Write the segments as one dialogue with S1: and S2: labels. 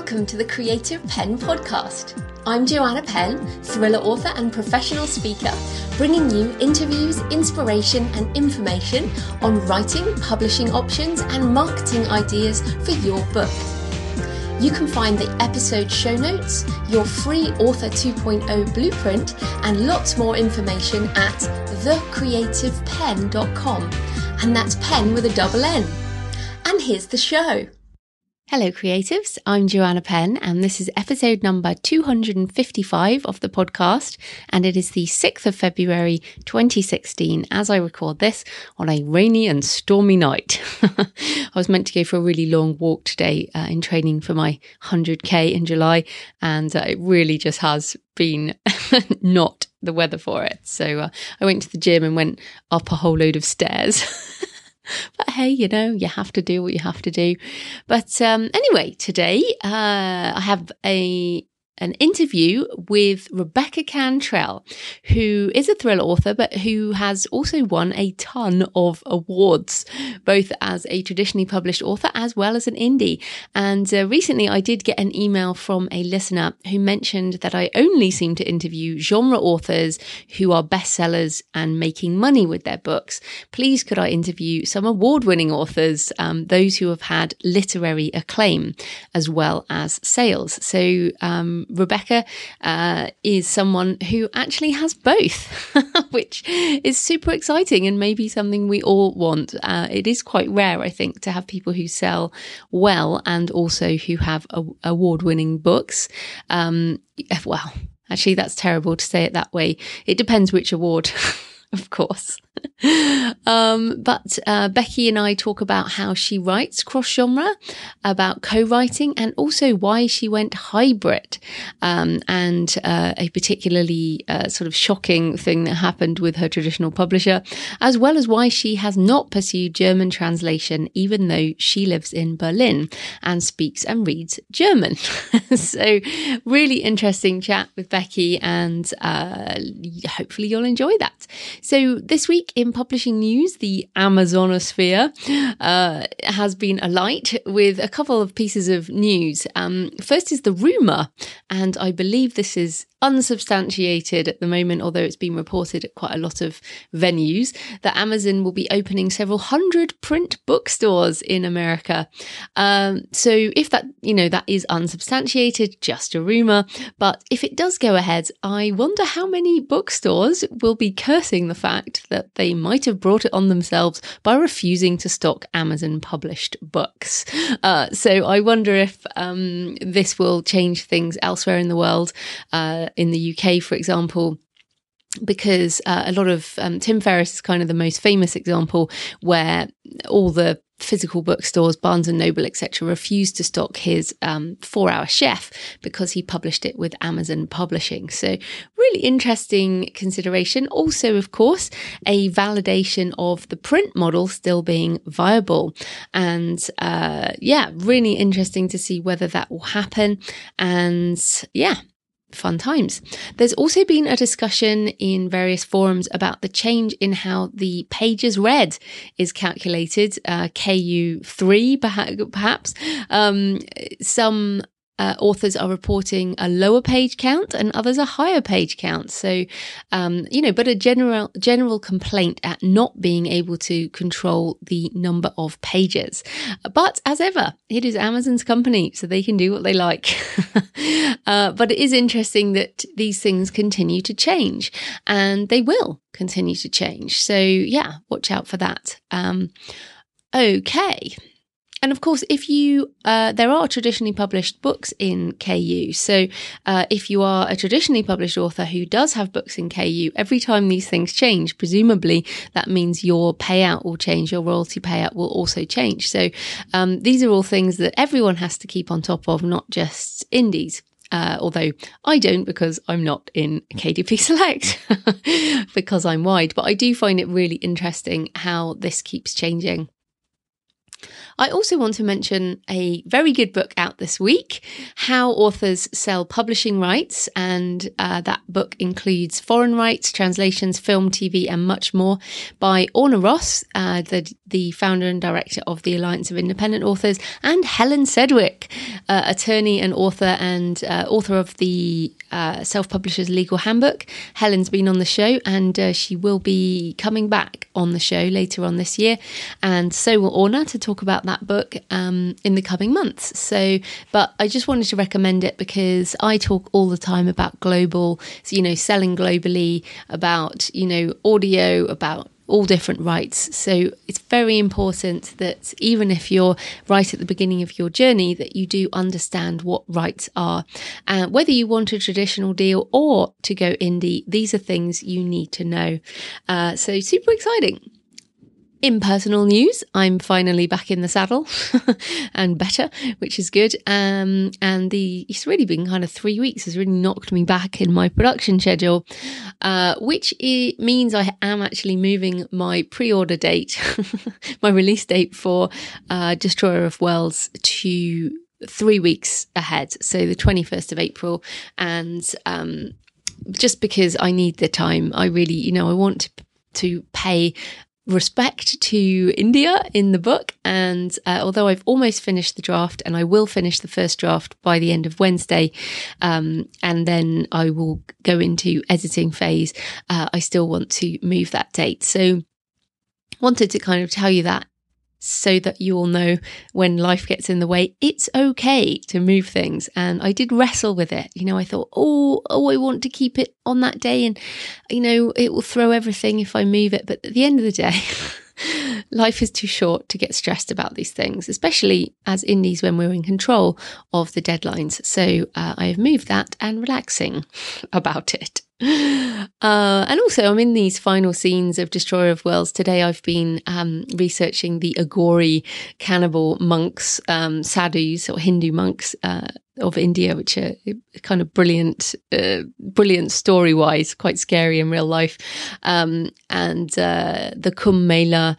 S1: welcome to the Creative Penn podcast. I'm Joanna Penn, thriller author and professional speaker, bringing you interviews, inspiration and information on writing, publishing options and marketing ideas for your book. You can find the episode show notes, your free Author 2.0 blueprint and lots more information at thecreativepenn.com, and that's pen with a double N. And here's the show. Hello creatives, I'm Joanna Penn and this is episode number 255 of the podcast, and it is the 6th of February 2016 as I record this on a rainy and stormy night. I was meant to go for a really long walk today in training for my 100k in July, and it really just has been not the weather for it. So I went to the gym and went up a whole load of stairs. But hey, you know, you have to do what you have to do. But anyway, today I have an interview with Rebecca Cantrell, who is a thriller author, but who has also won a ton of awards, both as a traditionally published author as well as an indie. And recently I did get an email from a listener who mentioned that I only seem to interview genre authors who are bestsellers and making money with their books. Please could I interview some award-winning authors, those who have had literary acclaim as well as sales. So Rebecca is someone who actually has both, which is super exciting and maybe something we all want. It is quite rare, I think, to have people who sell well and also who have award-winning books. Well, actually, that's terrible to say it that way. It depends which award. Of course. But Becky and I talk about how she writes cross-genre, about co-writing, and also why she went hybrid, and a particularly sort of shocking thing that happened with her traditional publisher, as well as why she has not pursued German translation, even though she lives in Berlin and speaks and reads German. So really interesting chat with Becky, and hopefully you'll enjoy that. So this week in publishing news, the Amazonosphere has been alight with a couple of pieces of news. First is the rumour, and I believe this is unsubstantiated at the moment, although it's been reported at quite a lot of venues, that Amazon will be opening several hundred print bookstores in America. So if that, that is unsubstantiated, just a rumour, but if it does go ahead, I wonder how many bookstores will be cursing the fact that they might have brought it on themselves by refusing to stock Amazon published books. So I wonder if this will change things elsewhere in the world, in the UK, for example, because a lot of Tim Ferriss is kind of the most famous example where all the physical bookstores, Barnes and Noble, etc., refused to stock his 4-Hour Chef because he published it with Amazon Publishing. So really interesting consideration. Also, of course, a validation of the print model still being viable. And really interesting to see whether that will happen. And fun times. There's also been a discussion in various forums about the change in how the pages read is calculated, KU3 perhaps. Some authors are reporting a lower page count and others a higher page count. So, but a general complaint at not being able to control the number of pages. But as ever, it is Amazon's company, so they can do what they like. But it is interesting that these things continue to change, and they will continue to change. So watch out for that. Okay. And of course, if you, there are traditionally published books in KU. So if you are a traditionally published author who does have books in KU, every time these things change, presumably that means your payout will change, your royalty payout will also change. So these are all things that everyone has to keep on top of, not just indies. Although I don't, because I'm not in KDP Select because I'm wide, but I do find it really interesting how this keeps changing. I also want to mention a very good book out this week, How Authors Sell Publishing Rights, and that book includes foreign rights, translations, film, TV, and much more by Orna Ross, the founder and director of the Alliance of Independent Authors, and Helen Sedgwick, attorney and author, and author of the Self-Publisher's Legal Handbook. Helen's been on the show, and she will be coming back on the show later on this year, and so will Orna, to talk about that book in the coming months. But I just wanted to recommend it because I talk all the time about global, selling globally, about, audio, about all different rights. So it's very important that even if you're right at the beginning of your journey, that you do understand what rights are. Whether you want a traditional deal or to go indie, these are things you need to know. So super exciting. In personal news, I'm finally back in the saddle and better, which is good. And it's really been kind of 3 weeks has really knocked me back in my production schedule, which means I am actually moving my pre-order date, my release date for Destroyer of Worlds to 3 weeks ahead. So the 21st of April. And just because I need the time, I really, I want to pay respect to India in the book, and although I've almost finished the draft, and I will finish the first draft by the end of Wednesday, and then I will go into editing phase, I still want to move that date. So wanted to kind of tell you that, so that you all know when life gets in the way, it's okay to move things. And I did wrestle with it. I thought, I want to keep it on that day, and, it will throw everything if I move it. But at the end of the day, life is too short to get stressed about these things, especially as indies when we're in control of the deadlines. So I have moved that and relaxing about it. And also I'm in these final scenes of Destroyer of Worlds. Today I've been researching the Aghori cannibal monks, sadhus or Hindu monks of India, which are kind of brilliant story-wise, quite scary in real life. And the Kumbh Mela,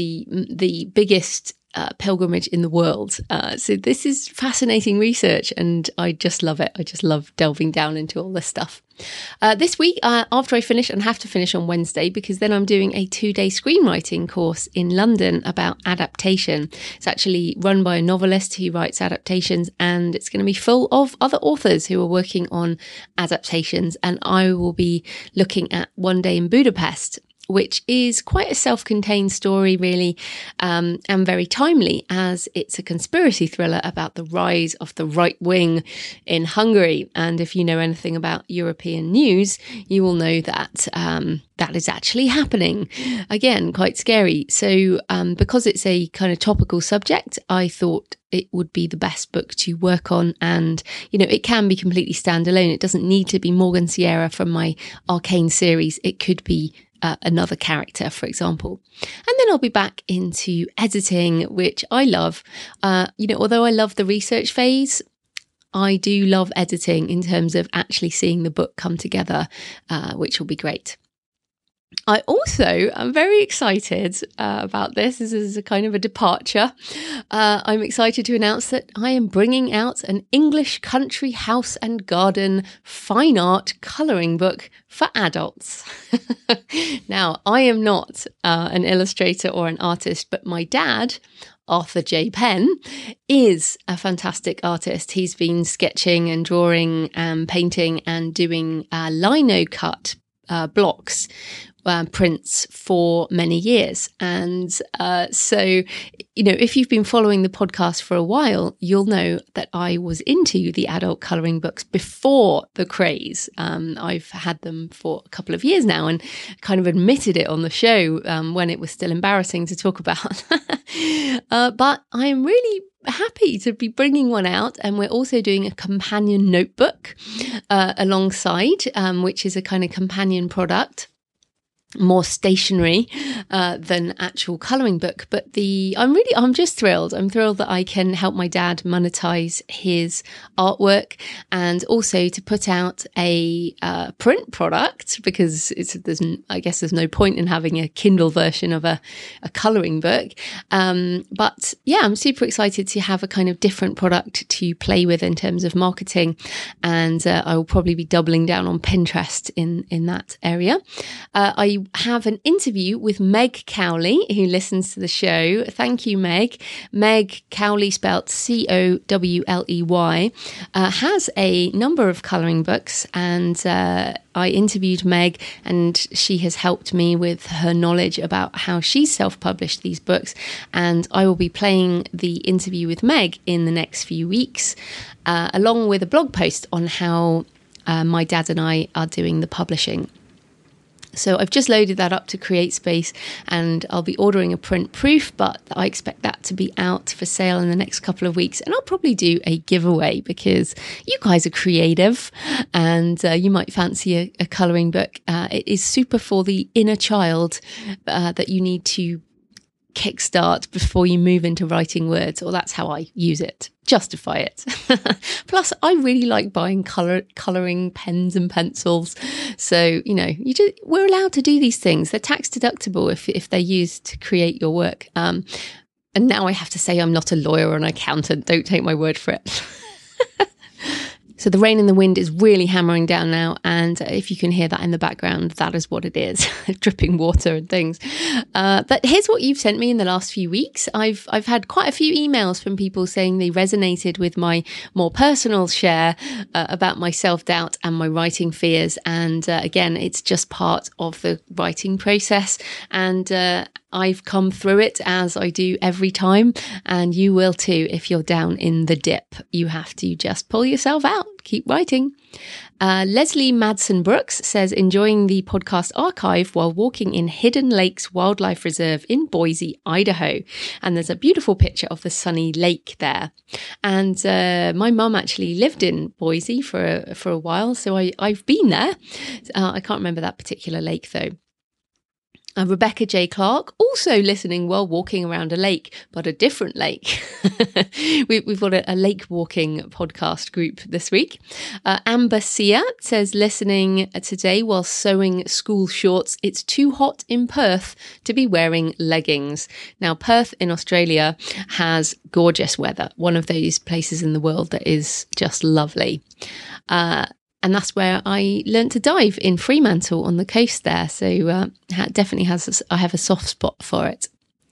S1: the biggest pilgrimage in the world. So this is fascinating research, and I just love it. I just love delving down into all this stuff. This week, after I finish, and have to finish on Wednesday, because then I'm doing a 2-day screenwriting course in London about adaptation. It's actually run by a novelist who writes adaptations, and it's going to be full of other authors who are working on adaptations. And I will be looking at One Day in Budapest, which is quite a self-contained story, really, and very timely, as it's a conspiracy thriller about the rise of the right wing in Hungary. And if you know anything about European news, you will know that that is actually happening. Again, quite scary. So because it's a kind of topical subject, I thought it would be the best book to work on. And, it can be completely standalone. It doesn't need to be Morgan Sierra from my Arcane series. It could be another character, for example. And then I'll be back into editing, which I love. Although I love the research phase, I do love editing in terms of actually seeing the book come together, which will be great. I also am very excited about this. This is a kind of a departure. I'm excited to announce that I am bringing out an English country house and garden fine art colouring book for adults. Now, I am not an illustrator or an artist, but my dad, Arthur J. Penn, is a fantastic artist. He's been sketching and drawing and painting and doing lino cut blocks, prints for many years. And so, if you've been following the podcast for a while, you'll know that I was into the adult colouring books before the craze. I've had them for a couple of years now, and kind of admitted it on the show when it was still embarrassing to talk about. But I am really happy to be bringing one out, and we're also doing a companion notebook alongside, which is a kind of companion product, more stationary than actual colouring book. But I'm just thrilled. I'm thrilled that I can help my dad monetize his artwork, and also to put out a print product, because I guess there's no point in having a Kindle version of a colouring book. But yeah, I'm super excited to have a kind of different product to play with in terms of marketing, and I will probably be doubling down on Pinterest in that area. I I have an interview with Meg Cowley, who listens to the show. Thank you, Meg. Meg Cowley, spelt Cowley, has a number of colouring books, and I interviewed Meg, and she has helped me with her knowledge about how she's self-published these books, and I will be playing the interview with Meg in the next few weeks, along with a blog post on how my dad and I are doing the publishing. So I've just loaded that up to CreateSpace, and I'll be ordering a print proof, but I expect that to be out for sale in the next couple of weeks. And I'll probably do a giveaway because you guys are creative, and you might fancy a colouring book. It is super for the inner child that you need to kickstart before you move into writing words, or that's how I use it. Justify it. Plus, I really like buying colouring pens and pencils. So, we're allowed to do these things. They're tax deductible if they're used to create your work. And now I have to say I'm not a lawyer or an accountant. Don't take my word for it. So the rain and the wind is really hammering down now, and if you can hear that in the background, that is what it is, dripping water and things. But here's what you've sent me in the last few weeks. I've had quite a few emails from people saying they resonated with my more personal share about my self-doubt and my writing fears. And again, it's just part of the writing process, and I've come through it as I do every time, and you will too if you're down in the dip. You have to just pull yourself out, keep writing. Leslie Madsen Brooks says, enjoying the podcast archive while walking in Hidden Lakes Wildlife Reserve in Boise, Idaho. And there's a beautiful picture of the sunny lake there. And my mum actually lived in Boise for a while, so I've been there. I can't remember that particular lake though. Rebecca J. Clark, also listening while walking around a lake, but a different lake. We've got a lake walking podcast group this week. Amber Sia says, listening today while sewing school shorts. It's too hot in Perth to be wearing leggings. Now, Perth in Australia has gorgeous weather, one of those places in the world that is just lovely. And that's where I learned to dive in Fremantle on the coast there. So definitely I have a soft spot for it.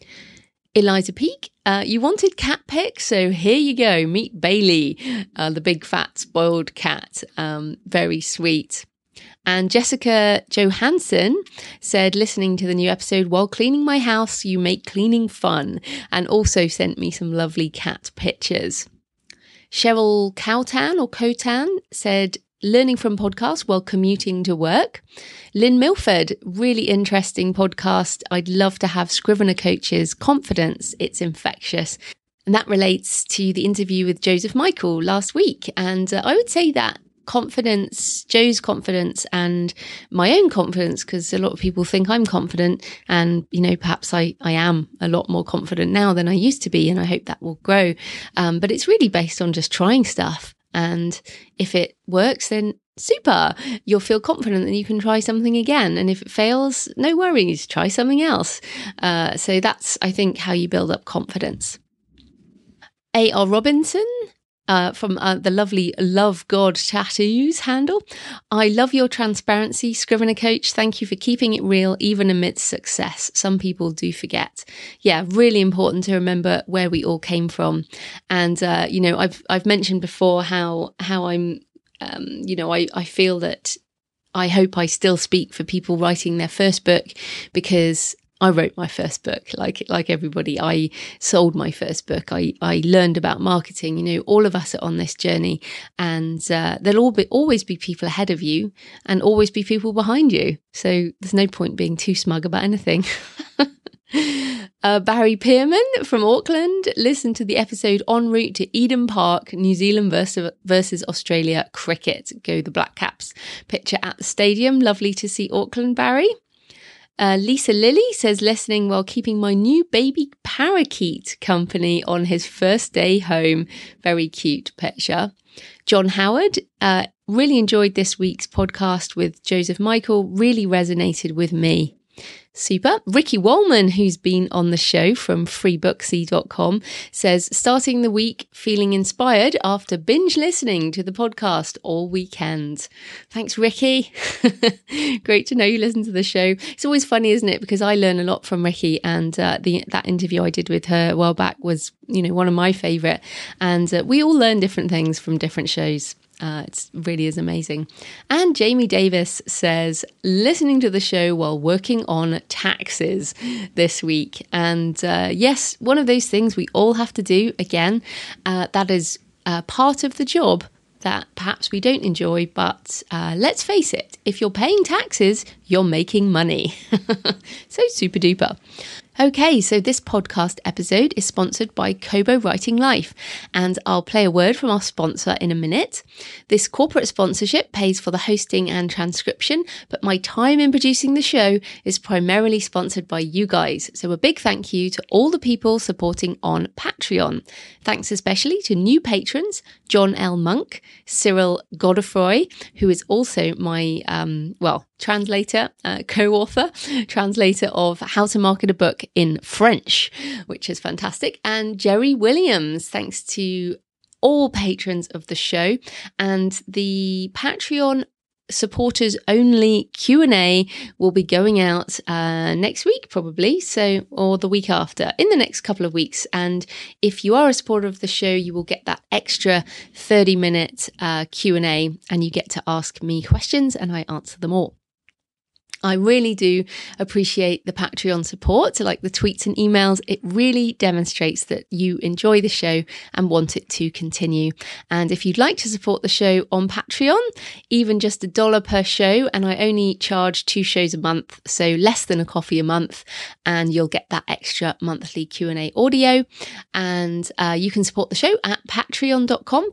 S1: Eliza Peake, you wanted cat pics, so here you go. Meet Bailey, the big fat spoiled cat. Very sweet. And Jessica Johansson said, listening to the new episode while cleaning my house, you make cleaning fun, and also sent me some lovely cat pictures. Cheryl Cotan said, learning from podcasts while commuting to work. Lynn Milford, really interesting podcast. I'd love to have Scrivener Coach's confidence. It's infectious. And that relates to the interview with Joseph Michael last week. And I would say that confidence, Joe's confidence and my own confidence, because a lot of people think I'm confident, and perhaps I am a lot more confident now than I used to be, and I hope that will grow. But it's really based on just trying stuff. And if it works, then super, you'll feel confident that you can try something again. And if it fails, no worries, try something else. So that's, I think, how you build up confidence. A.R. Robinson, from the lovely Love God Tattoos handle. I love your transparency, Scrivener Coach. Thank you for keeping it real, even amidst success. Some people do forget. Yeah, really important to remember where we all came from. And, I've mentioned before how I'm, I feel that I hope I still speak for people writing their first book, because I wrote my first book, like everybody. I sold my first book. I learned about marketing. All of us are on this journey, and there'll always be people ahead of you and always be people behind you. So there's no point being too smug about anything. Barry Pearman from Auckland listened to the episode en route to Eden Park, New Zealand versus Australia cricket. Go the Black Caps. Picture at the stadium. Lovely to see Auckland, Barry. Lisa Lilly says, listening while keeping my new baby parakeet company on his first day home. Very cute picture. John Howard, really enjoyed this week's podcast with Joseph Michael. Really resonated with me. Super. Ricky Wallman, who's been on the show from freebooksy.com, says, starting the week feeling inspired after binge listening to the podcast all weekend. Thanks, Ricky. Great to know you listen to the show. It's always funny, isn't it? Because I learn a lot from Ricky, and that interview I did with her a while back was, one of my favourite. And we all learn different things from different shows. It really is amazing. And Jamie Davis says, listening to the show while working on taxes this week. And yes, one of those things we all have to do. Again, that is part of the job that perhaps we don't enjoy. But let's face it, if you're paying taxes, you're making money. So super duper. Okay, so this podcast episode is sponsored by Kobo Writing Life, and I'll play a word from our sponsor in a minute. This corporate sponsorship pays for the hosting and transcription, but my time in producing the show is primarily sponsored by you guys. So a big thank you to all the people supporting on Patreon. Thanks especially to new patrons, John L. Monk, Cyril Godefroy, who is also my, translator, co-author, translator of How to Market a Book in French, which is fantastic. And Jerry Williams, thanks to all patrons of the show. And the Patreon supporters only Q&A will be going out next week probably, or the week after, in the next couple of weeks. And if you are a supporter of the show, you will get that extra 30-minute Q&A, and you get to ask me questions and I answer them all. I really do appreciate the Patreon support, like the tweets and emails. It really demonstrates that you enjoy the show and want it to continue. And if you'd like to support the show on Patreon, even just $1 per show, and I only charge 2 shows a month, so less than a coffee a month, and you'll get that extra monthly Q&A audio. And you can support the show at patreon.com,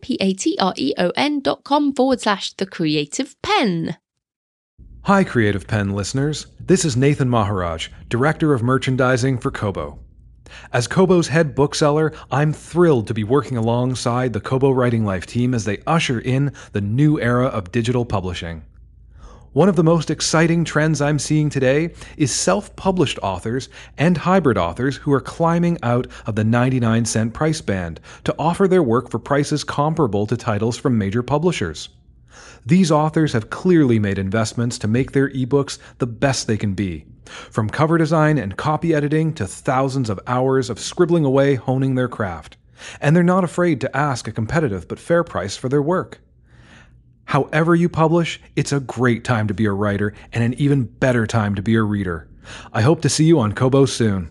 S1: patreon.com/thecreativepenn.
S2: Hi, Creative Penn listeners. This is Nathan Maharaj, Director of Merchandising for Kobo. As Kobo's head bookseller, I'm thrilled to be working alongside the Kobo Writing Life team as they usher in the new era of digital publishing. One of the most exciting trends I'm seeing today is self-published authors and hybrid authors who are climbing out of the 99-cent price band to offer their work for prices comparable to titles from major publishers. These authors have clearly made investments to make their ebooks the best they can be, from cover design and copy editing to thousands of hours of scribbling away honing their craft. And they're not afraid to ask a competitive but fair price for their work. However you publish, it's a great time to be a writer and an even better time to be a reader. I hope to see you on Kobo soon.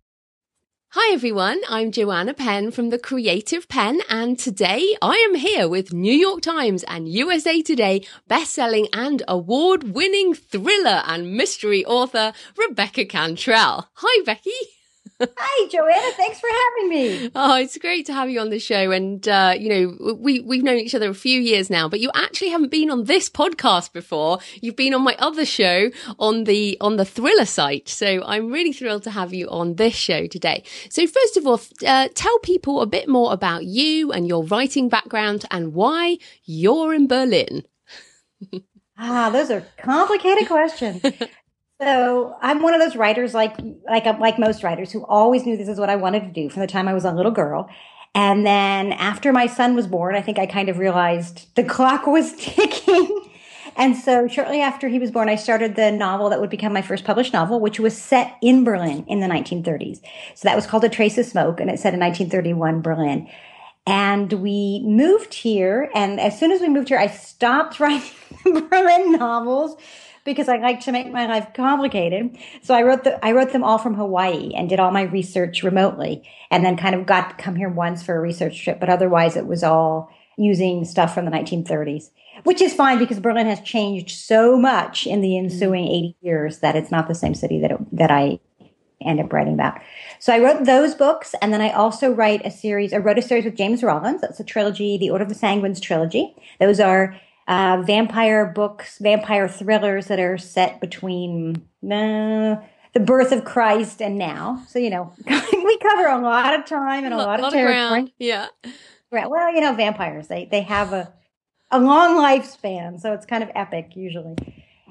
S1: Hi everyone, I'm Joanna Penn from The Creative Penn, and today I am here with New York Times and USA Today best-selling and award-winning thriller and mystery author Rebecca Cantrell. Hi Becky.
S3: Hi, Joanna. Thanks for having me.
S1: Oh, it's great to have you on the show. And, we've known each other a few years now, but you actually haven't been on this podcast before. You've been on my other show on the thriller site. So I'm really thrilled to have you on this show today. So first of all, tell people a bit more about you and your writing background and why you're in Berlin.
S3: Those are complicated questions. So I'm one of those writers, like most writers, who always knew this is what I wanted to do from the time I was a little girl. And then after my son was born, I think I kind of realized the clock was ticking. And so shortly after he was born, I started the novel that would become my first published novel, which was set in Berlin in the 1930s. So that was called A Trace of Smoke, and it's set in 1931 Berlin. And we moved here, and as soon as we moved here, I stopped writing Berlin novels, because I like to make my life complicated. So I wrote them all from Hawaii and did all my research remotely, and then kind of got to come here once for a research trip. But otherwise it was all using stuff from the 1930s, which is fine because Berlin has changed so much in the ensuing 80 years that it's not the same city that I end up writing about. So I wrote those books, and then I also wrote a series with James Rollins. That's a trilogy, the Order of the Sanguines trilogy. Those are vampire books, vampire thrillers that are set between the birth of Christ and now. So, we cover a lot of time and a lot of territory.
S1: Ground. Yeah.
S3: Well, vampires, they have a long lifespan, so it's kind of epic usually.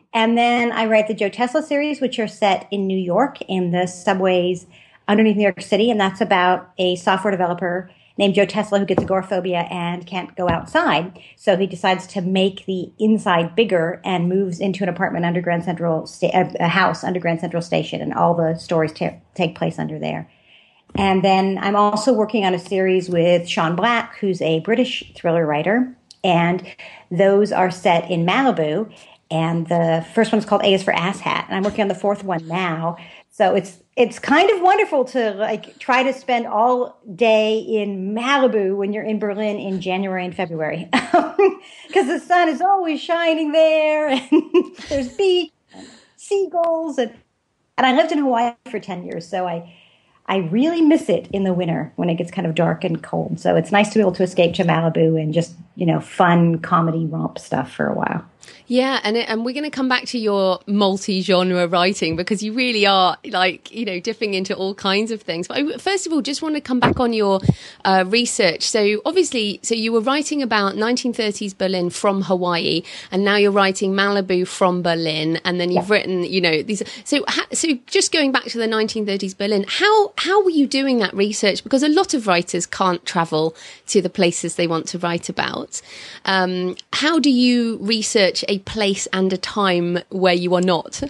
S3: And then I write the Joe Tesla series, which are set in New York in the subways underneath New York City. And that's about a software developer named Joe Tesla who gets agoraphobia and can't go outside. So he decides to make the inside bigger and moves into an apartment under Grand Central, a house under Grand Central Station. And all the stories take place under there. And then I'm also working on a series with Sean Black, who's a British thriller writer. And those are set in Malibu. And the first one's called A is for Ass Hat. And I'm working on the fourth one now. So it's kind of wonderful to like try to spend all day in Malibu when you're in Berlin in January and February. Because the sun is always shining there and there's beach and seagulls. And I lived in Hawaii for 10 years. So I really miss it in the winter when it gets kind of dark and cold. So it's nice to be able to escape to Malibu and just, fun comedy romp stuff for a while.
S1: Yeah, and we're going to come back to your multi-genre writing because you really are dipping into all kinds of things. But I, first of all, just want to come back on your research. So obviously, you were writing about 1930s Berlin from Hawaii, and now you're writing Malibu from Berlin, and then you've written, these. So just going back to the 1930s Berlin, how were you doing that research? Because a lot of writers can't travel to the places they want to write about. How do you research a place and a time where you are not?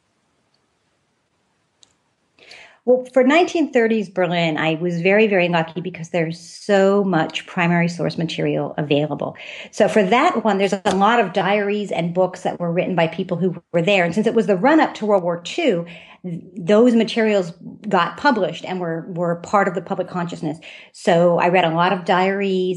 S3: Well, for 1930s Berlin, I was very, very lucky because there's so much primary source material available. So for that one, there's a lot of diaries and books that were written by people who were there. And since it was the run-up to World War II, those materials got published and were part of the public consciousness. So I read a lot of diaries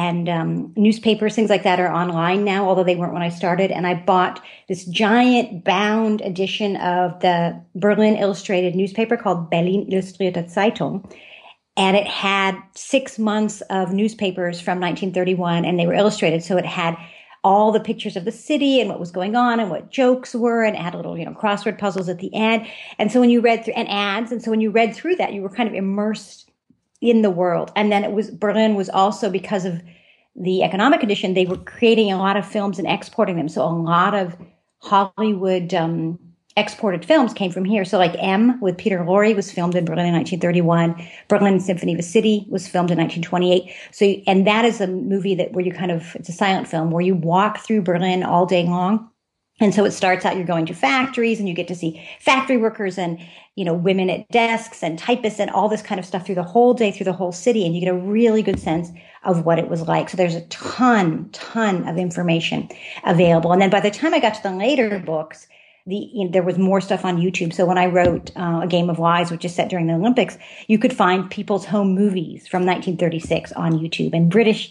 S3: and newspapers, things like that are online now, although they weren't when I started. And I bought this giant bound edition of the Berlin Illustrated newspaper called Berlin Illustrierte Zeitung. And it had 6 months of newspapers from 1931, and they were illustrated. So it had all the pictures of the city and what was going on and what jokes were, and had little, crossword puzzles at the end. And so when you read through, and ads, and so when you read through that, you were kind of immersed in the world. And then Berlin was also, because of the economic condition, they were creating a lot of films and exporting them. So a lot of Hollywood exported films came from here. So like M with Peter Lorre was filmed in Berlin in 1931. Berlin Symphony of a City was filmed in 1928. So, and that is a movie where it's a silent film where you walk through Berlin all day long. And so it starts out, you're going to factories and you get to see factory workers and, women at desks and typists and all this kind of stuff through the whole day, through the whole city. And you get a really good sense of what it was like. So there's a ton of information available. And then by the time I got to the later books, there was more stuff on YouTube. So when I wrote A Game of Lies, which is set during the Olympics, you could find people's home movies from 1936 on YouTube. And British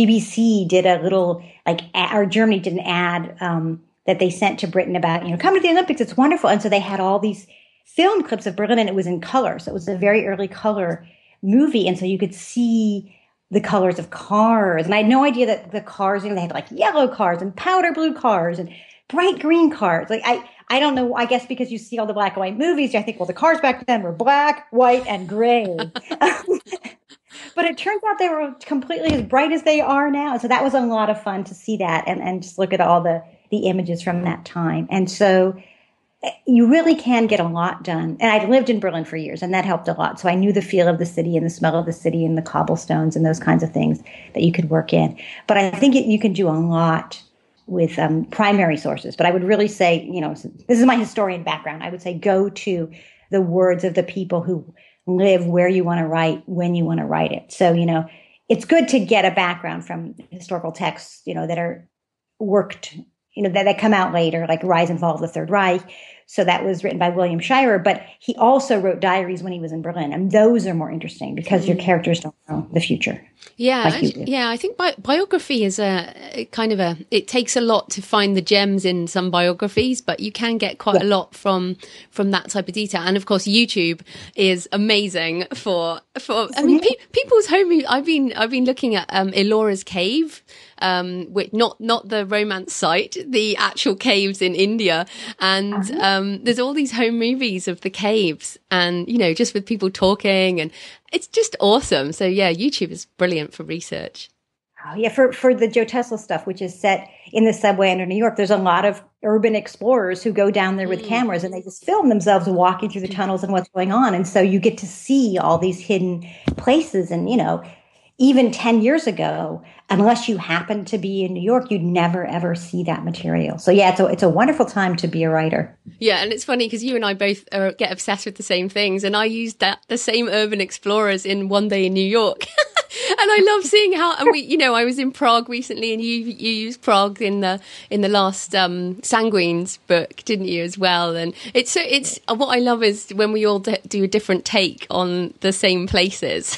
S3: BBC did a little, or Germany did an ad that they sent to Britain about, come to the Olympics, it's wonderful. And so they had all these film clips of Berlin, and it was in color. So it was a very early color movie. And so you could see the colors of cars. And I had no idea that the cars, they had yellow cars and powder blue cars and bright green cars. I don't know. I guess because you see all the black and white movies, I think, well, the cars back then were black, white, and gray. But it turns out they were completely as bright as they are now. So that was a lot of fun to see that and just look at all the images from that time. And so you really can get a lot done. And I lived in Berlin for years, and that helped a lot. So I knew the feel of the city and the smell of the city and the cobblestones and those kinds of things that you could work in. But I think you can do a lot with primary sources. But I would really say, this is my historian background. I would say go to the words of the people who live where you want to write, when you want to write it. So, it's good to get a background from historical texts, that are worked, that come out later, like Rise and Fall of the Third Reich. So that was written by William Shirer, but he also wrote diaries when he was in Berlin. And those are more interesting because your characters don't know the future.
S1: Yeah. I think biography is it takes a lot to find the gems in some biographies, but you can get quite a lot from that type of detail. And of course, YouTube is amazing for people's home. I've been looking at Elora's Cave, which not the romance site, the actual caves in India. And there's all these home movies of the caves and, just with people talking, and it's just awesome. So yeah, YouTube is brilliant for research.
S3: Oh, yeah. For the Joe Tesla stuff, which is set in the subway under New York, there's a lot of urban explorers who go down there with cameras and they just film themselves walking through the tunnels and what's going on. And so you get to see all these hidden places. And, even 10 years ago, unless you happened to be in New York, you'd never, ever see that material. So yeah, it's a wonderful time to be a writer.
S1: Yeah. And it's funny because you and I both get obsessed with the same things. And I used the same urban explorers in One Day in New York. And I love seeing how, and I was in Prague recently, and you used Prague in the last Sanguines book, didn't you, as well? And it's what I love is when we all do a different take on the same places.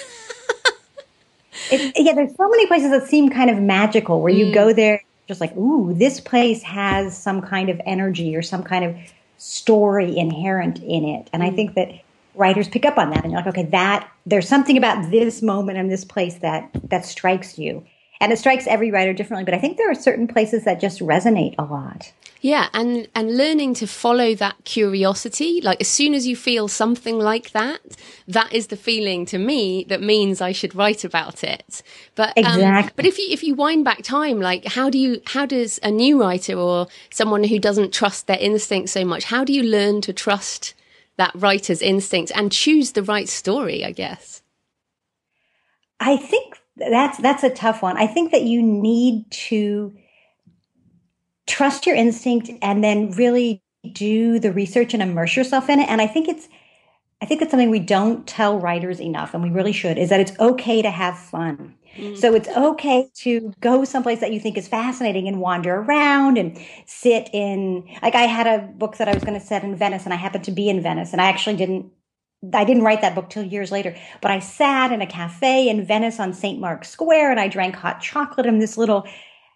S3: There's so many places that seem kind of magical where you go there just like, ooh, this place has some kind of energy or some kind of story inherent in it. And I think that writers pick up on that and you're like, okay, there's something about this moment and this place that strikes you. And it strikes every writer differently, but I think there are certain places that just resonate a lot.
S1: Yeah, and learning to follow that curiosity, like as soon as you feel something like that is the feeling to me that means I should write about it. But
S3: exactly.
S1: But if you wind back time, like how does a new writer or someone who doesn't trust their instincts so much, how do you learn to trust that writer's instincts and choose the right story, I guess?
S3: I think that's a tough one. I think that you need to trust your instinct and then really do the research and immerse yourself in it. And I think it's something we don't tell writers enough, and we really should, is that it's okay to have fun. So it's okay to go someplace that you think is fascinating and wander around and sit in, like I had a book that I was going to set in Venice, and I happened to be in Venice, and I didn't write that book till years later, but I sat in a cafe in Venice on St. Mark's Square, and I drank hot chocolate in this little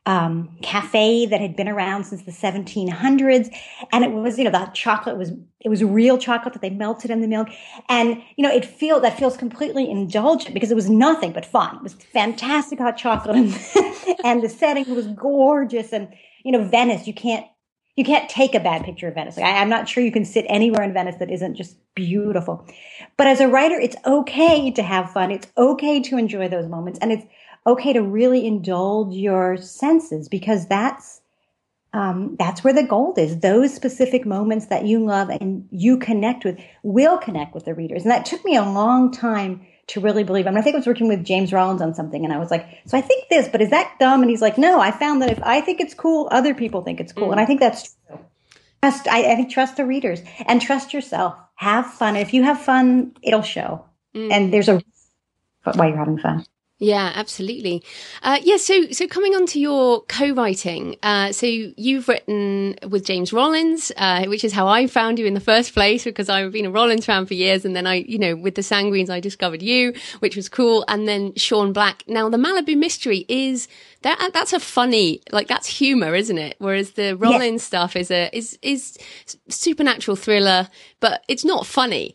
S3: cafe that had been around since the 1700s. And it was, the chocolate it was real chocolate that they melted in the milk. And, that feels completely indulgent because it was nothing but fun. It was fantastic hot chocolate and the setting was gorgeous. And, Venice, you can't take a bad picture of Venice. I'm not sure you can sit anywhere in Venice that isn't just beautiful. But as a writer, it's okay to have fun. It's okay to enjoy those moments. And it's okay to really indulge your senses, because that's where the gold is. Those specific moments that you love and you connect with will connect with the readers. And that took me a long time to really believe. I think I was working with James Rollins on something, and I was like, so I think this, but is that dumb? And he's like, no, I found that if I think it's cool, other people think it's cool. And I think that's true. I think trust the readers and trust yourself. Have fun. If you have fun, it'll show. And there's a reason why you're having fun.
S1: Yeah, absolutely. So coming on to your co-writing, so you've written with James Rollins, which is how I found you in the first place, because I've been a Rollins fan for years. And then with the Sanguines, I discovered you, which was cool. And then Sean Black. Now, the Malibu Mystery is that's a funny, that's humor, isn't it? Whereas the Rollins stuff is supernatural thriller, but it's not funny.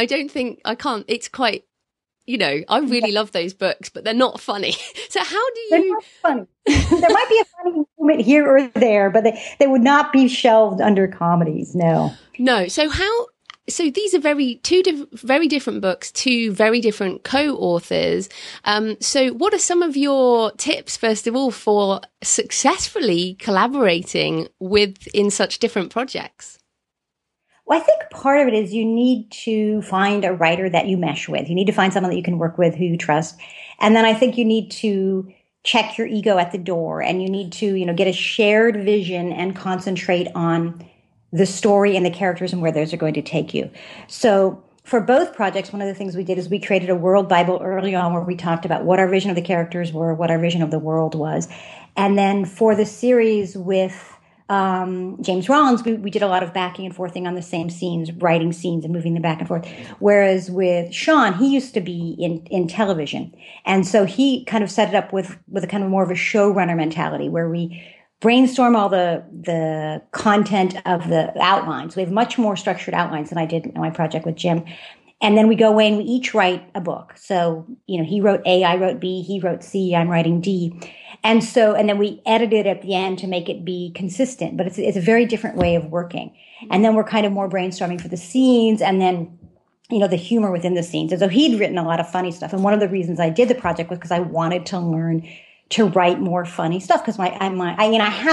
S1: It's quite, I really love those books, but they're not funny. So how do you...
S3: They're not funny. There might be a funny moment here or there, but they would not be shelved under comedies, no.
S1: No. So these are very different books, two very different co-authors. So what are some of your tips, first of all, for successfully collaborating in such different projects?
S3: Well, I think part of it is you need to find a writer that you mesh with. You need to find someone that you can work with, who you trust. And then I think you need to check your ego at the door, and you need to, get a shared vision and concentrate on the story and the characters and where those are going to take you. So for both projects, one of the things we did is we created a world Bible early on where we talked about what our vision of the characters were, what our vision of the world was. And then for the series with James Rollins, we did a lot of backing and forthing on the same scenes, writing scenes and moving them back and forth. Whereas with Sean, he used to be in television. And so he kind of set it up with a kind of more of a showrunner mentality, where we brainstorm all the content of the outlines. We have much more structured outlines than I did in my project with Jim. And then we go away and we each write a book. So, he wrote A, I wrote B, he wrote C, I'm writing D. And then we edit it at the end to make it be consistent, but it's a very different way of working. And then we're kind of more brainstorming for the scenes, and then, the humor within the scenes. And so he'd written a lot of funny stuff. And one of the reasons I did the project was because I wanted to learn to write more funny stuff. Because I have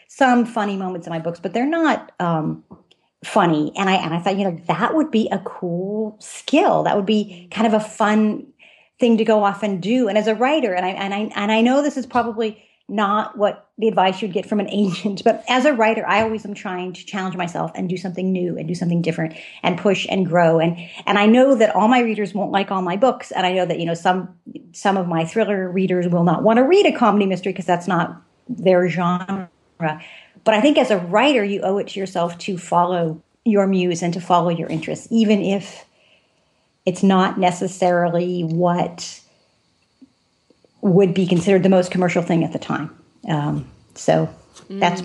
S3: some funny moments in my books, but they're not funny. And I thought, that would be a cool skill. That would be kind of a fun thing to go off and do. And as a writer, and I know this is probably not what the advice you'd get from an agent, but as a writer, I always am trying to challenge myself and do something new and do something different and push and grow. And I know that all my readers won't like all my books. And I know that, some of my thriller readers will not want to read a comedy mystery because that's not their genre. But I think as a writer, you owe it to yourself to follow your muse and to follow your interests, even if it's not necessarily what would be considered the most commercial thing at the time. So that's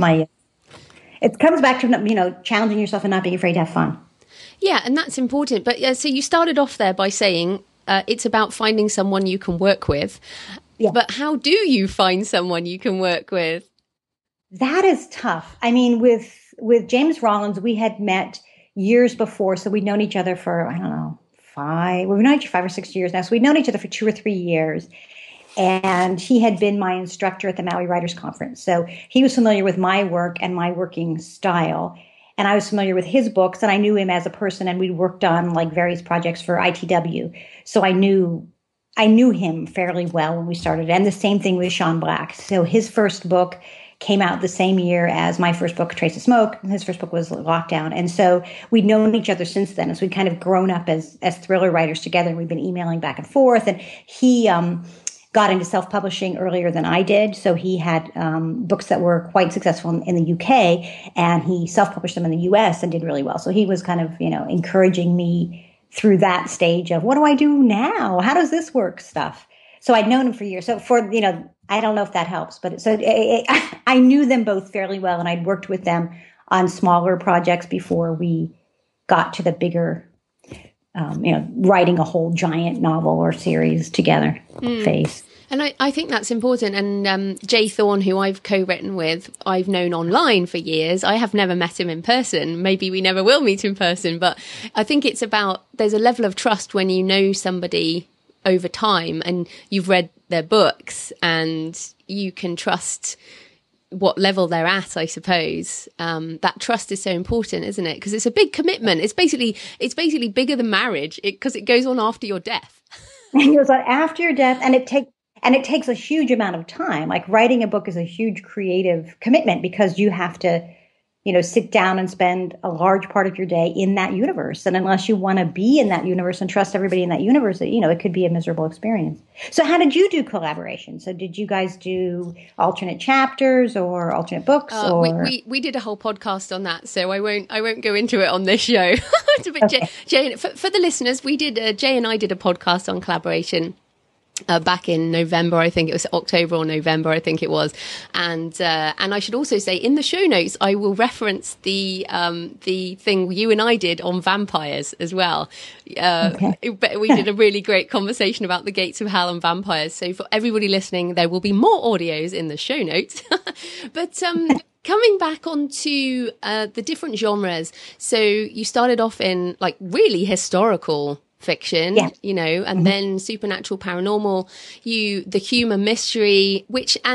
S3: it comes back to, challenging yourself and not being afraid to have fun.
S1: Yeah, and that's important. But so you started off there by saying it's about finding someone you can work with. Yeah. But how do you find someone you can work with?
S3: That is tough. I mean, with James Rollins, we had met years before, so we'd known each other for, I don't know, we've known each other 5 or 6 years now. So we'd known each other for 2 or 3 years. And he had been my instructor at the Maui Writers Conference. So he was familiar with my work and my working style. And I was familiar with his books, and I knew him as a person, and we'd worked on various projects for ITW. So I knew him fairly well when we started. And the same thing with Sean Black. So his first book came out the same year as my first book, Trace of Smoke. His first book was Lockdown. And so we'd known each other since then. So we'd kind of grown up as thriller writers together. We'd been emailing back and forth. And he got into self-publishing earlier than I did. So he had books that were quite successful in the UK, and he self-published them in the US and did really well. So he was kind of, encouraging me through that stage of, what do I do now? How does this work stuff? So I'd known him for years. So I don't know if that helps, but I knew them both fairly well, and I'd worked with them on smaller projects before we got to the bigger, writing a whole giant novel or series together phase.
S1: And I think that's important. And Jay Thorne, who I've co-written with, I've known online for years. I have never met him in person. Maybe we never will meet in person. But I think it's about, there's a level of trust when you know somebody over time and you've read their books and you can trust what level they're at, I suppose. That trust is so important, isn't it? Because it's a big commitment. It's basically bigger than marriage because it goes on after your death.
S3: It goes on after your death, and it takes a huge amount of time. Like writing a book is a huge creative commitment because you have to, sit down and spend a large part of your day in that universe. And unless you want to be in that universe and trust everybody in that universe, it could be a miserable experience. So how did you do collaboration? So did you guys do alternate chapters or alternate books?
S1: We did a whole podcast on that, so I won't go into it on this show. But okay. Jay, for the listeners, Jay and I did a podcast on collaboration. Back in November, I think it was October or November, I think it was, and I should also say in the show notes I will reference the thing you and I did on vampires as well. Okay. We did a really great conversation about the Gates of Hell and vampires. So for everybody listening, there will be more audios in the show notes. But coming back onto the different genres, so you started off in really historical fiction, and then supernatural, paranormal, the human mystery,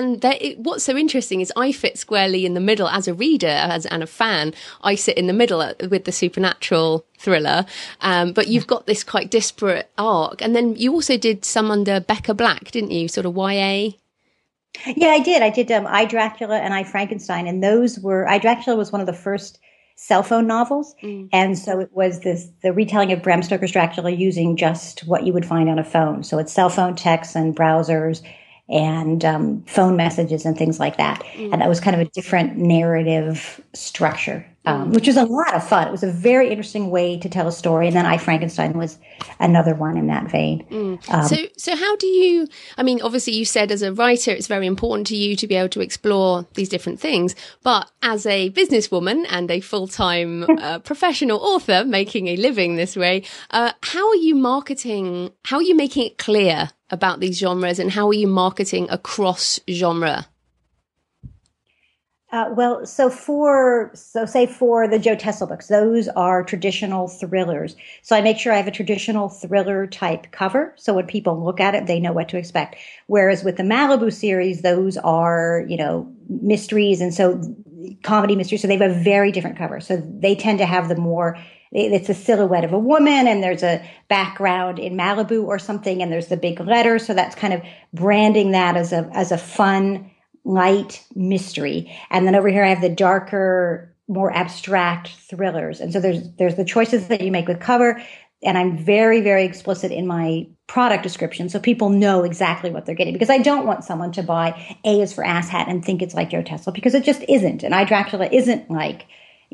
S1: what's so interesting is I fit squarely in the middle as a reader and a fan. I sit in the middle with the supernatural thriller, but you've got this quite disparate arc. And then you also did some under Becca Black, didn't you? Sort of YA.
S3: Yeah, I did. I, Dracula and I, Frankenstein. And I, Dracula was one of the first cell phone novels. And so it was the retelling of Bram Stoker's Dracula using just what you would find on a phone. So it's cell phone texts and browsers and phone messages and things like that. And that was kind of a different narrative structure, which was a lot of fun. It was a very interesting way to tell a story. And then I, Frankenstein was another one in that vein.
S1: So how do you, obviously you said as a writer, it's very important to you to be able to explore these different things. But as a businesswoman and a full-time professional author making a living this way, how are you making it clear about these genres, and how are you marketing across genre?
S3: So say for the Joe Tessel books, those are traditional thrillers. So I make sure I have a traditional thriller type cover. So when people look at it, they know what to expect. Whereas with the Malibu series, those are, mysteries. And so comedy mystery. So they have a very different cover. So they tend to have it's a silhouette of a woman and there's a background in Malibu or something. And there's the big letter. So that's kind of branding that as a fun, light mystery. And then over here, I have the darker, more abstract thrillers. And so there's the choices that you make with cover. And I'm very, very explicit in my product description so people know exactly what they're getting, because I don't want someone to buy A is for Asshat and think it's like Joe Tesla, because it just isn't. And I, Dracula isn't like,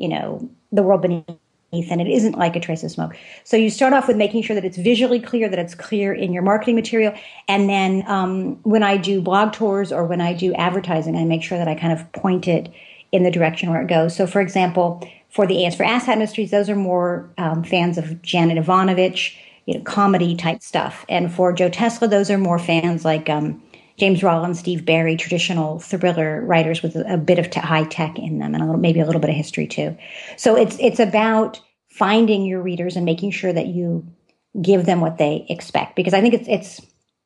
S3: The World Beneath, and it isn't like A Trace of Smoke. So you start off with making sure that it's visually clear, that it's clear in your marketing material. And then when I do blog tours or when I do advertising, I make sure that I kind of point it in the direction where it goes. So for example, for the A is for Asshat mysteries, those are more fans of Janet Ivanovich, comedy type stuff. And for Joe Tesla, those are more fans like James Rollins, Steve Barry, traditional thriller writers with a bit of high tech in them, and maybe a little bit of history too. So it's about finding your readers and making sure that you give them what they expect, because I think it's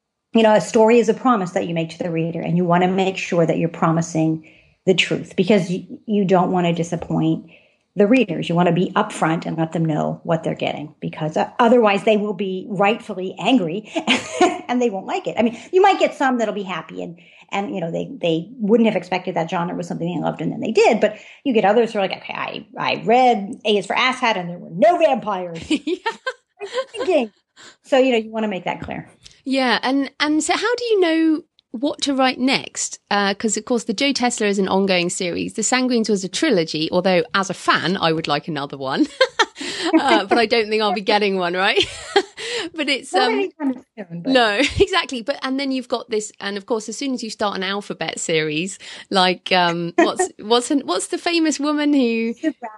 S3: a story is a promise that you make to the reader, and you want to make sure that you're promising the truth, because you don't want to disappoint the readers. You want to be upfront and let them know what they're getting, because otherwise they will be rightfully angry and they won't like it. I mean, you might get some that'll be happy and they wouldn't have expected that genre was something they loved, and then they did. But you get others who are like, okay, I read A is for Asshat and there were no vampires. Yeah. Thinking. So, you want to make that clear.
S1: Yeah. And so how do you know what to write next? Because, of course, the Joe Tesla is an ongoing series. The Sanguines was a trilogy, although as a fan, I would like another one. But I don't think I'll be getting one, right? But it's no, exactly. And then you've got this, and of course, as soon as you start an alphabet series, like what's the famous woman who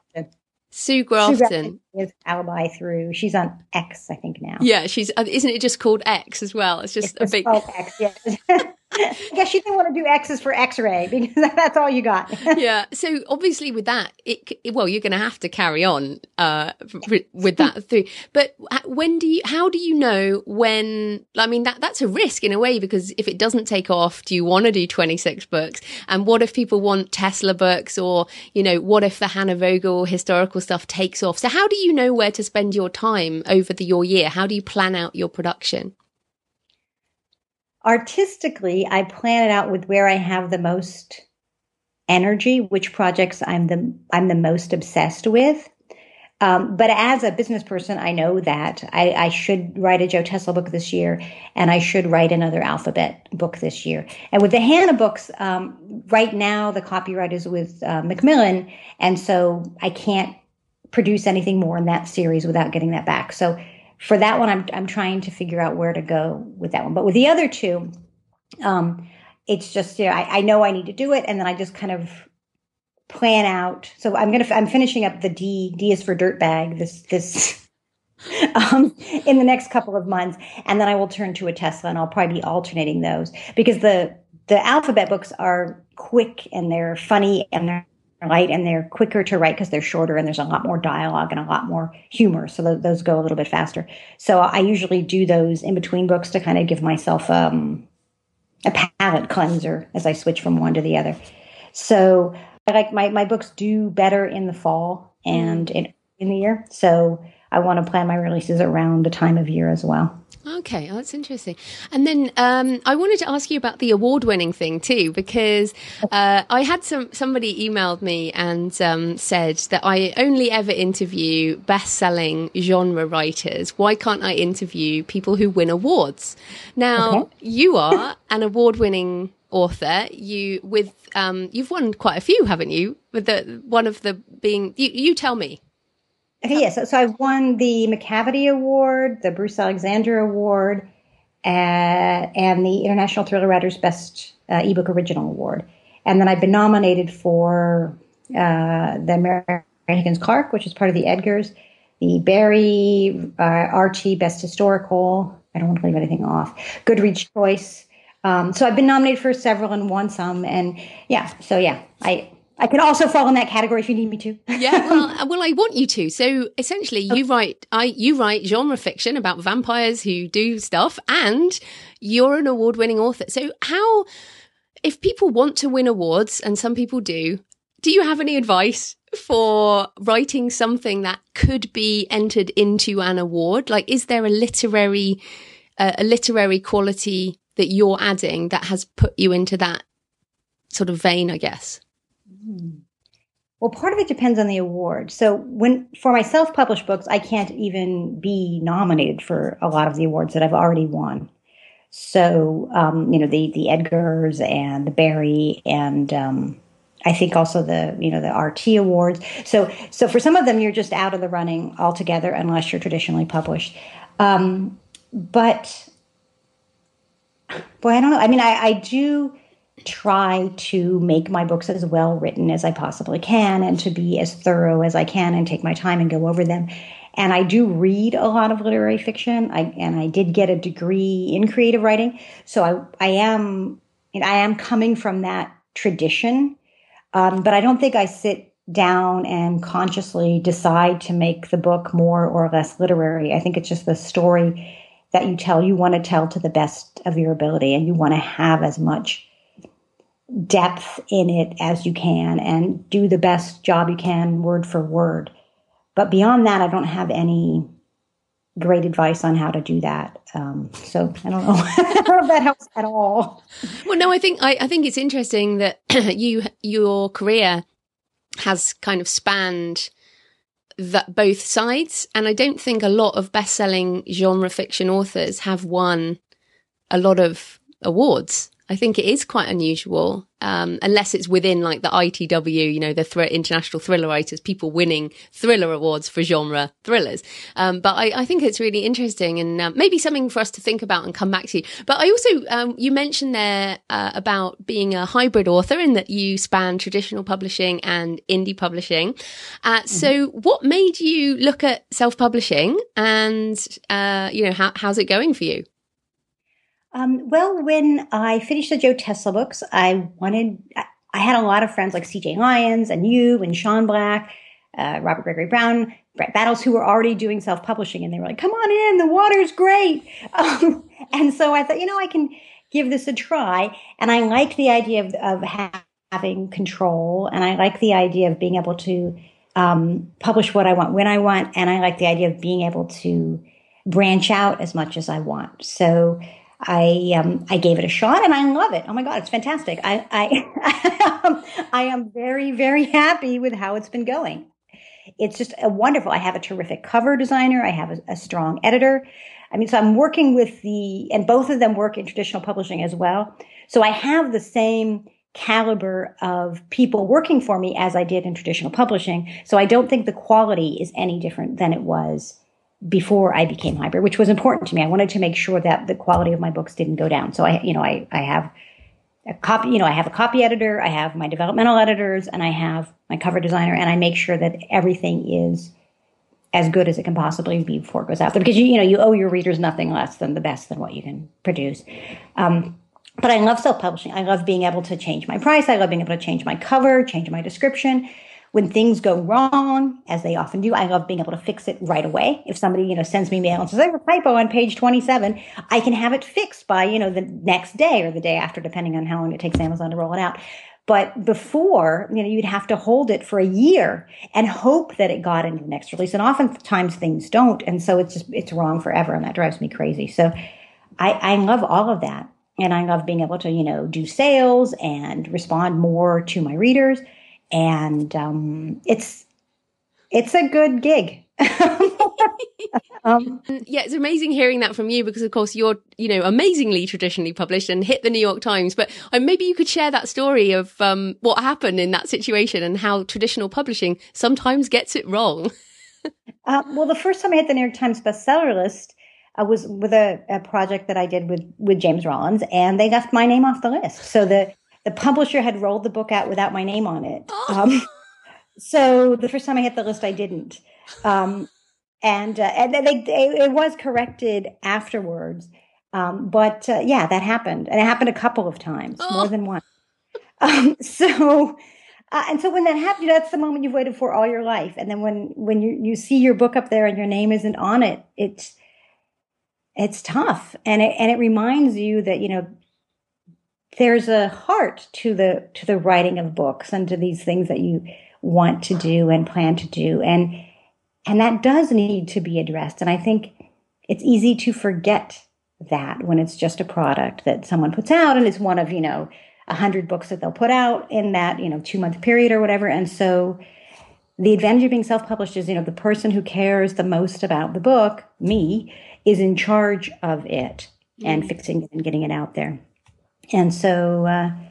S1: Sue Grafton
S3: is Alibi through. She's on X, I think now.
S1: Yeah, she's. Isn't it just called X as well? It's just a big
S3: X. Yeah. I guess she didn't want to do X's for X-ray because that's all you got.
S1: Yeah. So obviously with that, you're going to have to carry on with that through. But how do you know when? I mean, that's a risk in a way, because if it doesn't take off, do you want to do 26 books? And what if people want Tesla books, or what if the Hannah Vogel historical stuff takes off? So how do you know where to spend your time over your year? How do you plan out your production?
S3: Artistically, I plan it out with where I have the most energy, which projects I'm the most obsessed with. But as a business person, I know that I should write a Joe Tesla book this year, and I should write another alphabet book this year. And with the Hannah books, right now the copyright is with Macmillan, and so I can't produce anything more in that series without getting that back. So for that one, I'm trying to figure out where to go with that one. But with the other two, it's just I know I need to do it, and then I just kind of plan out. So I'm finishing up the D is for Dirtbag this in the next couple of months, and then I will turn to a Tesla, and I'll probably be alternating those, because the alphabet books are quick and they're funny and they're light and they're quicker to write because they're shorter and there's a lot more dialogue and a lot more humor. So those go a little bit faster. So I usually do those in between books to kind of give myself a palate cleanser as I switch from one to the other. So I like my books do better in the fall and in the year. So I want to plan my releases around the time of year as well.
S1: Okay, that's interesting. And then I wanted to ask you about the award-winning thing too, because I had somebody emailed me and said that I only ever interview best-selling genre writers. Why can't I interview people who win awards? Now, you are an award-winning author. You've won quite a few, haven't you? With one of the being you tell me.
S3: Okay, yes. So I've won the Macavity Award, the Bruce Alexander Award, and the International Thriller Writers Best Ebook Original Award. And then I've been nominated for the Mary Higgins Clark, which is part of the Edgars, the Barry Archie Best Historical. I don't want to leave anything off. Goodreads Choice. So I've been nominated for several and won some. And I can also fall in that category if you need me to.
S1: Yeah, well, I want you to. So essentially, you write genre fiction about vampires who do stuff, and you're an award-winning author. So if people want to win awards, and some people do, Do you have any advice for writing something that could be entered into an award? Like, is there a literary quality that you're adding that has put you into that sort of vein, I guess?
S3: Well, part of it depends on the award. So for my self-published books, I can't even be nominated for a lot of the awards that I've already won. So, the Edgars and the Barry and, I think also the RT awards. So for some of them, you're just out of the running altogether unless you're traditionally published. But boy, I don't know. I mean, I do try to make my books as well written as I possibly can and to be as thorough as I can and take my time and go over them. And I do read a lot of literary fiction. I did get a degree in creative writing. So I am coming from that tradition. But I don't think I sit down and consciously decide to make the book more or less literary. I think it's just the story that you want to tell to the best of your ability, and you want to have as much depth in it as you can and do the best job you can word for word. But beyond that, I don't have any great advice on how to do that. So I don't know. I don't know if that helps at all.
S1: Well, no, I think it's interesting that your career has kind of spanned both sides. And I don't think a lot of best-selling genre fiction authors have won a lot of awards. I think it is quite unusual, unless it's within like the ITW, the International Thriller Writers, people winning thriller awards for genre thrillers. But I think it's really interesting and maybe something for us to think about and come back to. But I also, you mentioned there about being a hybrid author and that you span traditional publishing and indie publishing. So what made you look at self-publishing and, how's it going for you?
S3: Well, when I finished the Joe Tesla books, I had a lot of friends like C.J. Lyons and you and Sean Black, Robert Gregory Brown, Brett Battles, who were already doing self-publishing. And they were like, come on in, the water's great. And so I thought, I can give this a try. And I like the idea of having control. And I like the idea of being able to publish what I want when I want. And I like the idea of being able to branch out as much as I want. So I gave it a shot and I love it. Oh my God, it's fantastic. I am very, very happy with how it's been going. It's just wonderful. I have a terrific cover designer. I have a strong editor. So I'm working with and both of them work in traditional publishing as well. So I have the same caliber of people working for me as I did in traditional publishing. So I don't think the quality is any different than it was before I became hybrid, which was important to me. I wanted to make sure that the quality of my books didn't go down. So I have a copy, I have a copy editor, I have my developmental editors, and I have my cover designer, and I make sure that everything is as good as it can possibly be before it goes out there, because you owe your readers nothing less than the best than what you can produce. But I love self-publishing. I love being able to change my price. I love being able to change my cover, change my description. When things go wrong, as they often do, I love being able to fix it right away. If somebody, sends me mail and says, I have a typo on page 27, I can have it fixed by, the next day or the day after, depending on how long it takes Amazon to roll it out. But before, you'd have to hold it for a year and hope that it got into the next release. And oftentimes things don't. And so it's wrong forever. And that drives me crazy. So I love all of that. And I love being able to, do sales and respond more to my readers. And it's a good gig.
S1: It's amazing hearing that from you because, of course, you're, amazingly traditionally published and hit the New York Times. But maybe you could share that story of what happened in that situation and how traditional publishing sometimes gets it wrong.
S3: Well, the first time I hit the New York Times bestseller list was with a project that I did with James Rollins, and they left my name off the list. So the publisher had rolled the book out without my name on it. So the first time I hit the list, I didn't. And it was corrected afterwards. But that happened. And it happened a couple of times, more than one. So when that happened, that's the moment you've waited for all your life. And then when you see your book up there and your name isn't on it, it's tough. And it reminds you that, there's a heart to the writing of books and to these things that you want to do and plan to do. And that does need to be addressed. And I think it's easy to forget that when it's just a product that someone puts out and it's one of, 100 books that they'll put out in that, 2-month period or whatever. And so the advantage of being self-published is, the person who cares the most about the book, me, is in charge of it and fixing it and getting it out there. And so,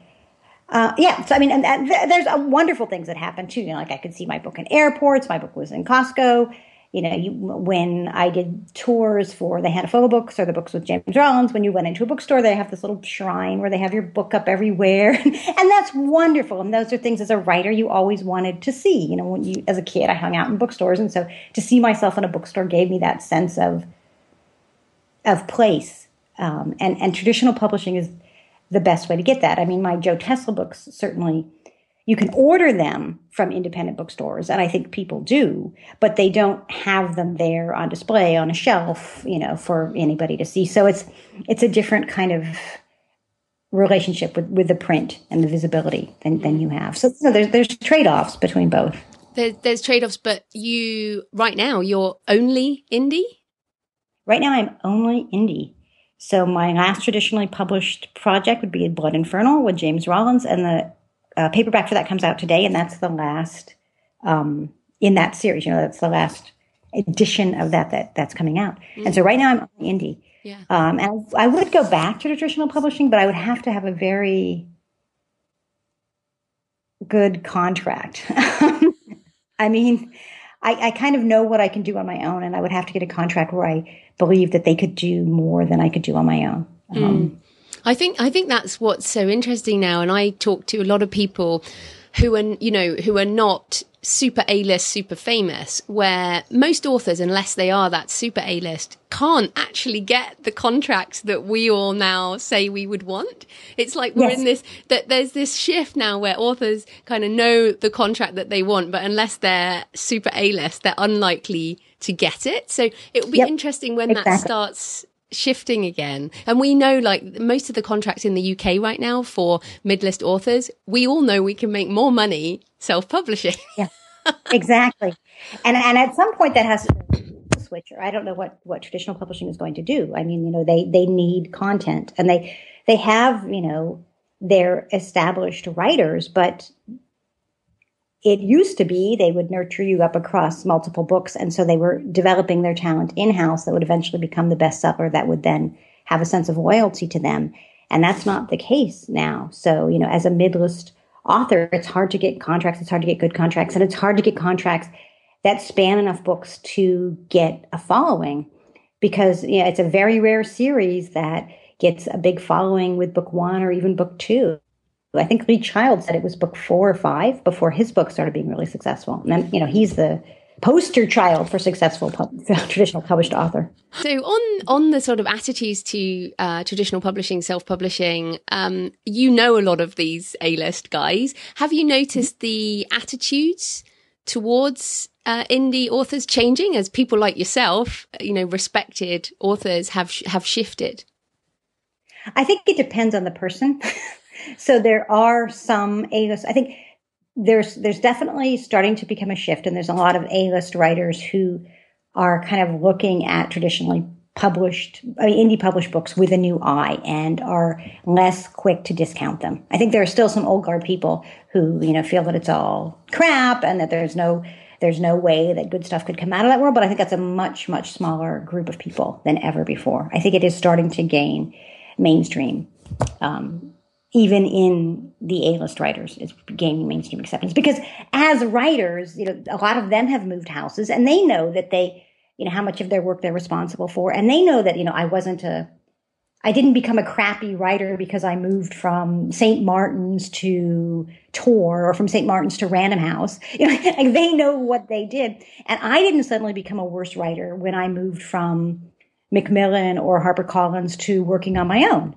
S3: there's wonderful things that happen too. Like I could see my book in airports. My book was in Costco. When I did tours for the Hannah books or the books with James Rollins, when you went into a bookstore, they have this little shrine where they have your book up everywhere. And that's wonderful. And those are things as a writer you always wanted to see. As a kid, I hung out in bookstores. And so to see myself in a bookstore gave me that sense of place. And traditional publishing is the best way to get that. I mean, my Joe Tesla books, certainly you can order them from independent bookstores, and I think people do, but they don't have them there on display on a shelf, for anybody to see. So it's a different kind of relationship with the print and the visibility than you have. So there's trade-offs between both.
S1: There's trade-offs, but right now, you're only indie?
S3: Right now, I'm only indie. So my last traditionally published project would be Blood Infernal with James Rollins, and the paperback for that comes out today, and that's the last in that series. That's the last edition of that's coming out. And so right now I'm only indie.
S1: Yeah.
S3: And I would go back to traditional publishing, but I would have to have a very good contract. I mean, I kind of know what I can do on my own, and I would have to get a contract where I believe that they could do more than I could do on my own.
S1: I think that's what's so interesting now. And I talk to a lot of people who are not super A-list, super famous, where most authors, unless they are that super A-list, can't actually get the contracts that we all now say we would want. It's like we're in there's this shift now where authors kind of know the contract that they want, but unless they're super A-list, they're unlikely to get it. So it will be interesting when that starts shifting again. And we know, like, most of the contracts in the UK right now for mid-list authors, we all know we can make more money self-publishing.
S3: Yeah, exactly. And at some point that has to switch, or I don't know what traditional publishing is going to do. I mean, they need content, and they have, their established writers, but it used to be they would nurture you up across multiple books. And so they were developing their talent in-house that would eventually become the bestseller that would then have a sense of loyalty to them. And that's not the case now. So, as a mid-list author, it's hard to get contracts. It's hard to get good contracts. And it's hard to get contracts that span enough books to get a following, because it's a very rare series that gets a big following with book 1 or even book 2. I think Lee Child said it was book 4 or 5 before his book started being really successful. And then, he's the poster child for successful traditional published author.
S1: So on the sort of attitudes to traditional publishing, self-publishing, a lot of these A-list guys. Have you noticed the attitudes towards indie authors changing as people like yourself, respected authors have shifted?
S3: I think it depends on the person. So there are some A-list. I think there's definitely starting to become a shift, and there's a lot of A-list writers who are kind of looking at traditionally indie published books with a new eye and are less quick to discount them. I think there are still some old guard people who, feel that it's all crap and that there's no way that good stuff could come out of that world. But I think that's a much, much smaller group of people than ever before. I think it is starting to gain mainstream. Even in the A-list writers, it's gaining mainstream acceptance. Because as writers, a lot of them have moved houses, and they know that how much of their work they're responsible for. And they know that, I didn't become a crappy writer because I moved from St. Martin's to Tor or from St. Martin's to Random House. They know what they did. And I didn't suddenly become a worse writer when I moved from Macmillan or HarperCollins to working on my own.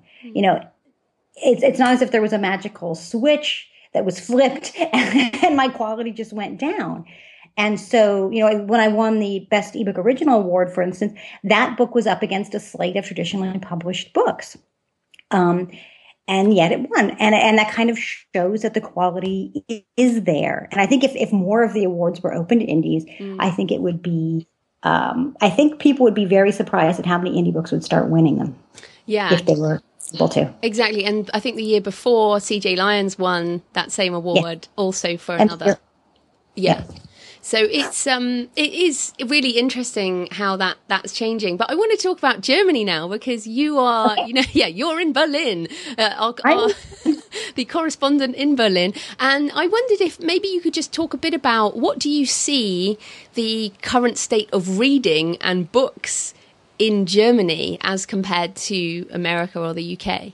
S3: It's not as if there was a magical switch that was flipped and my quality just went down. And so, when I won the Best eBook Original Award, for instance, that book was up against a slate of traditionally published books. And yet it won. And that kind of shows that the quality is there. And I think if more of the awards were open to indies, I think it would be, I think people would be very surprised at how many indie books would start winning them.
S1: Yeah.
S3: If they were able to.
S1: Exactly. And I think the year before, CJ Lyons won that same award also for another. Yeah. So it is really interesting how that's changing. But I want to talk about Germany now, because you are, you're in Berlin, the correspondent in Berlin. And I wondered if maybe you could just talk a bit about what do you see the current state of reading and books in Germany as compared to America or the UK?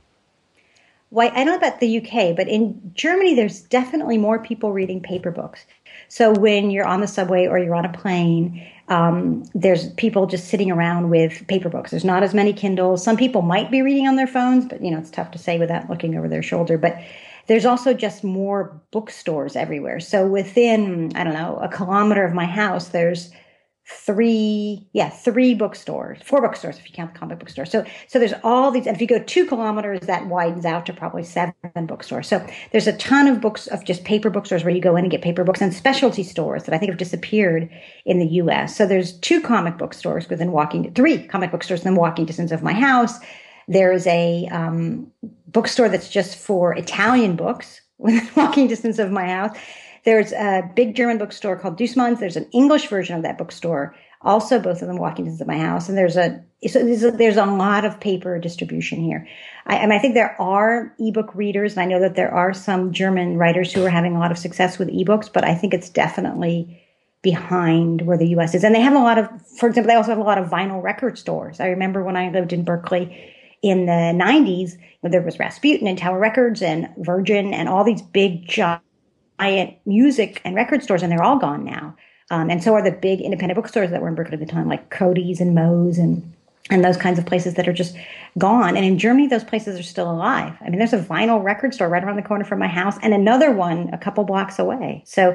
S3: Well, I don't know about the UK, but in Germany, there's definitely more people reading paper books. So when you're on the subway or you're on a plane, there's people just sitting around with paper books. There's not as many Kindles. Some people might be reading on their phones, but it's tough to say without looking over their shoulder. But there's also just more bookstores everywhere. So within, I don't know, a kilometer of my house, there's three bookstores, 4 bookstores if you count the comic book store. So there's all these, and if you go 2 kilometers, that widens out to probably 7 bookstores. So there's a ton of books, of just paper bookstores where you go in and get paper books, and specialty stores that I think have disappeared in the US. So there's 3 comic book stores within walking distance of my house. There's a bookstore that's just for Italian books within walking distance of my house. There's a big German bookstore called Dussmann's. There's an English version of that bookstore, also both of them walking distance of my house. And there's a lot of paper distribution here. I think there are ebook readers, and I know that there are some German writers who are having a lot of success with ebooks, but I think it's definitely behind where the U.S. is. And they have for example, they also have a lot of vinyl record stores. I remember when I lived in Berkeley in the 90s, there was Rasputin and Tower Records and Virgin and all these big giant music and record stores, and they're all gone now. And so are the big independent bookstores that were in Berkeley at the time, like Cody's and Moe's and those kinds of places that are just gone. And in Germany, those places are still alive. I mean, there's a vinyl record store right around the corner from my house and another one a couple blocks away. So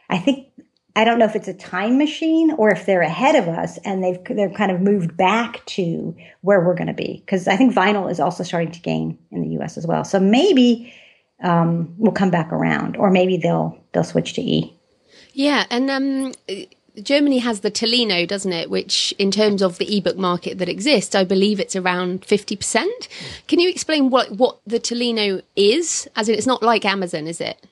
S3: I don't know if it's a time machine or if they're ahead of us and they've kind of moved back to where we're going to be. Because I think vinyl is also starting to gain in the U.S. as well. So maybe we'll come back around, or maybe they'll switch to E. Yeah,
S1: and Germany has the Tolino, doesn't it? Which, in terms of the ebook market that exists, I believe it's around 50%. Can you explain what the Tolino is? As in, it's not like Amazon, is it?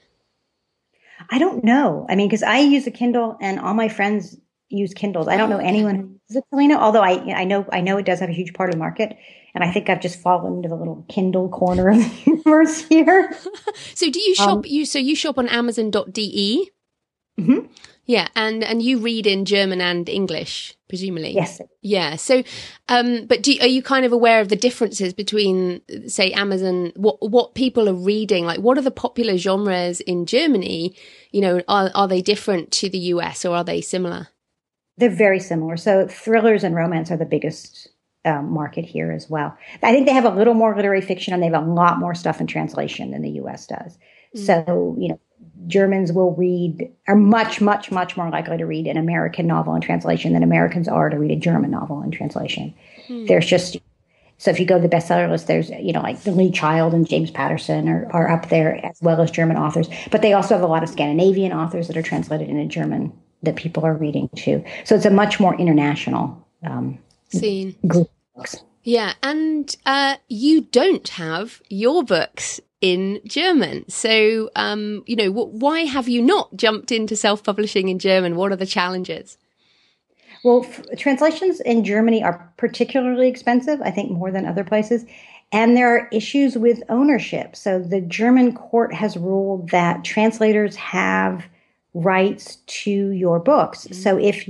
S3: I don't know. I mean, because I use a Kindle, and all my friends use Kindles. I don't know anyone who uses a Tolino, although I know it does have a huge part of the market. And I think I've just fallen into the little Kindle corner of the universe here.
S1: So do you shop? You shop on Amazon.de?
S3: Mm-hmm.
S1: Yeah, and you read in German and English, presumably.
S3: Yes.
S1: Yeah. So, but are you kind of aware of the differences between, say, Amazon? What people are reading? Like, what are the popular genres in Germany? Are they different to the US, or are they similar?
S3: They're very similar. So thrillers and romance are the biggest market here as well. I think they have a little more literary fiction, and they have a lot more stuff in translation than the U.S. does. So, Germans are much, much, much more likely to read an American novel in translation than Americans are to read a German novel in translation. There's just, so if you go to the bestseller list, there's, like Lee Child and James Patterson are up there, as well as German authors. But they also have a lot of Scandinavian authors that are translated into German that people are reading too. So it's a much more international
S1: scene.
S3: Group of books.
S1: Yeah, and you don't have your books in German. So, why have you not jumped into self-publishing in German? What are the challenges?
S3: Well, translations in Germany are particularly expensive, I think more than other places. And there are issues with ownership. So the German court has ruled that translators have rights to your books. Mm-hmm. So if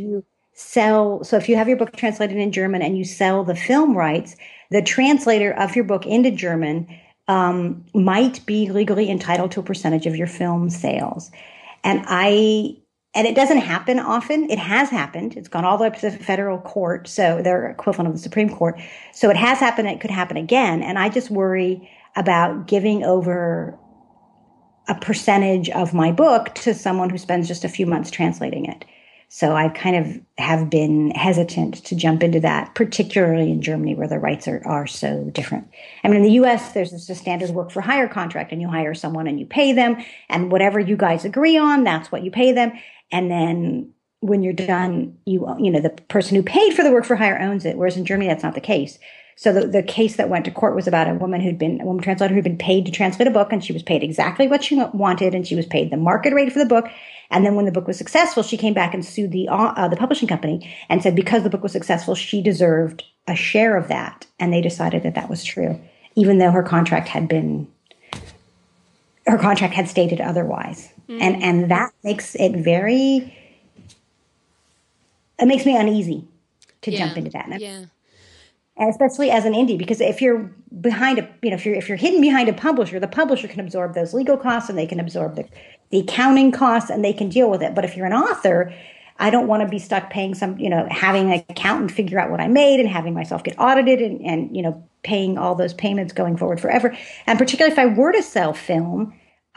S3: you have your book translated in German and you sell the film rights, the translator of your book into German might be legally entitled to a percentage of your film sales. And it doesn't happen often. It has happened. It's gone all the way up to the federal court. So they're equivalent of the Supreme Court. So it has happened. It could happen again. And I just worry about giving over a percentage of my book to someone who spends just a few months translating it. So I kind of have been hesitant to jump into that, particularly in Germany where the rights are so different. I mean, in the US, there's just a standard work for hire contract, and you hire someone and you pay them, and whatever you guys agree on, that's what you pay them. And then when you're done, you know, the person who paid for the work for hire owns it. Whereas in Germany, that's not the case. So the case that went to court was about a woman translator who'd been paid to translate a book, and she was paid exactly what she wanted, and she was paid the market rate for the book. And then when the book was successful, she came back and sued the publishing company and said because the book was successful, she deserved a share of that. And they decided that that was true, even though her contract had stated otherwise. And that makes it makes me uneasy to jump into that.
S1: Yeah.
S3: And especially as an indie, because if you're behind if you're hidden behind a publisher, the publisher can absorb those legal costs and they can absorb the accounting costs and they can deal with it. But if you're an author, I don't want to be stuck paying having an accountant figure out what I made and having myself get audited and paying all those payments going forward forever. And particularly if I were to sell film,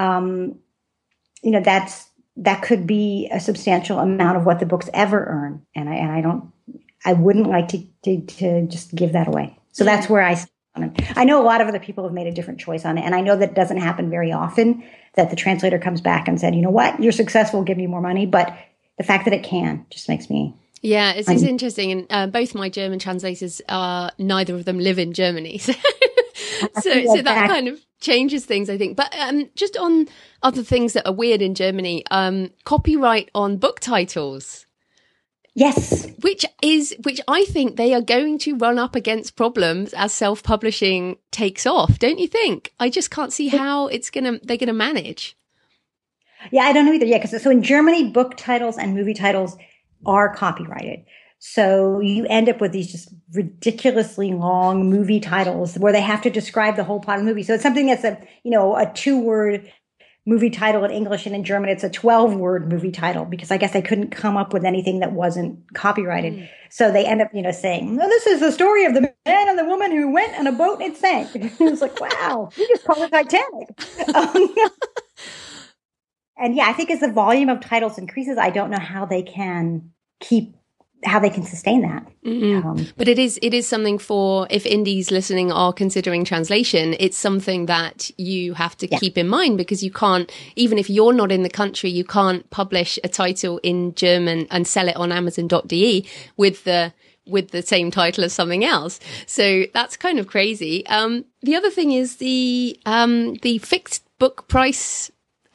S3: that could be a substantial amount of what the books ever earn. And I wouldn't like to just give that away. So that's where I stand on it. I know a lot of other people have made a different choice on it. And I know that doesn't happen very often, that the translator comes back and said, you know what, you're successful, give me more money. But the fact that it can just makes me...
S1: Yeah, it's interesting. And both my German translators neither of them live in Germany. So that kind of changes things, I think. But just on other things that are weird in Germany, copyright on book titles.
S3: Yes.
S1: Which I think they are going to run up against problems as self-publishing takes off, don't you think? I just can't see how they're gonna manage.
S3: Yeah, I don't know either. Yeah, because so in Germany, book titles and movie titles are copyrighted. So you end up with these just ridiculously long movie titles where they have to describe the whole plot of the movie. So it's something that's a 2-word movie title in English, and in German it's a 12-word movie title, because I guess they couldn't come up with anything that wasn't copyrighted. So they end up, saying, "No, this is the story of the man and the woman who went on a boat and it sank." It's like, wow, you just called it Titanic. And yeah, I think as the volume of titles increases, I don't know how they can sustain that.
S1: But it is something for, if indies listening are considering translation, it's something that you have to keep in mind, because you can't, even if you're not in the country, you can't publish a title in German and sell it on Amazon.de with the same title as something else. So that's kind of crazy. The other thing is the fixed book price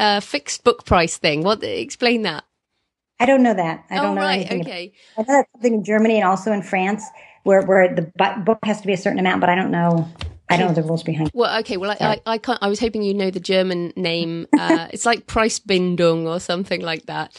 S1: thing. Explain that.
S3: I don't know that. I don't know anything.
S1: Okay.
S3: I know that's something in Germany and also in France where the book has to be a certain amount, but I don't know the rules behind it.
S1: Well, okay. Well, I can't. I was hoping you know the German name. It's like Preisbindung or something like that.